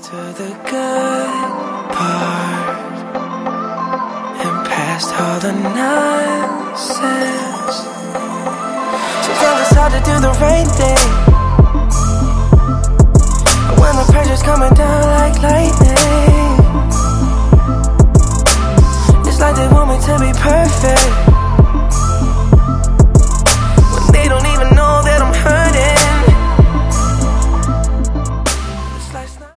to the good part and past all the nonsense. So don't decide to do the right thing.